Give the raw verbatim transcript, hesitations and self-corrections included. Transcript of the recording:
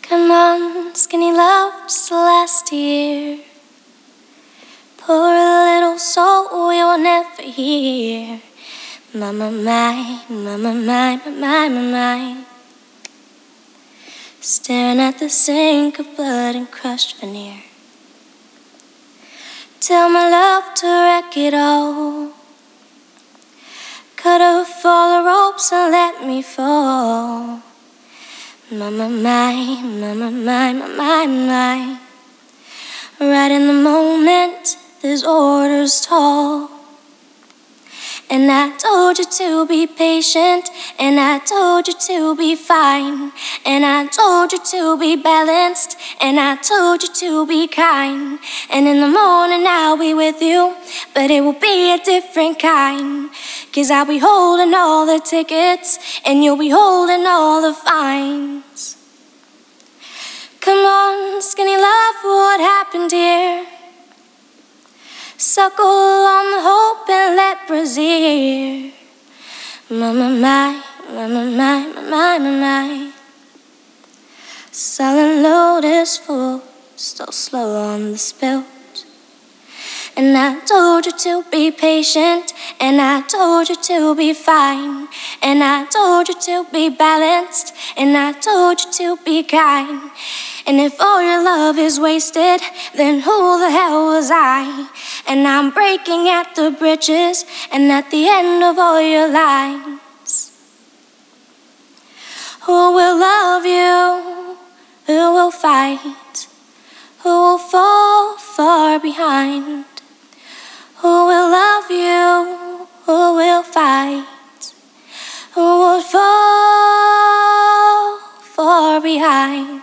Come on, skinny love, just last year. Poor little soul we will never hear. My, my, my, my, my, my, my, my, my. Staring at the sink of blood and crushed veneer. Tell my love to wreck it all. Cut off all the ropes and let me fall. My, my, my, my, my, my, my, my. Right in the moment, there's orders tall. And I told you to be patient, and I told you to be fine, and I told you to be balanced, and I told you to be kind. And in the morning I'll be with you, but it will be a different kind. 'Cause I'll be holding all the tickets, and you'll be holding all the fines. Come on, skinny love, what happened here? Suckle on the hope and let brazier. My, my, my, my, my, my, my, my, my. Sullen load is full, still slow on the spilt. And I told you to be patient, and I told you to be fine, and I told you to be balanced, and I told you to be kind. And if all your love is wasted, then who the hell was I? And I'm breaking at the bridges, and at the end of all your lines. Who will love you? Who will fight? Who will fall far behind? Who will love you? Who will fight? Who will fall far behind?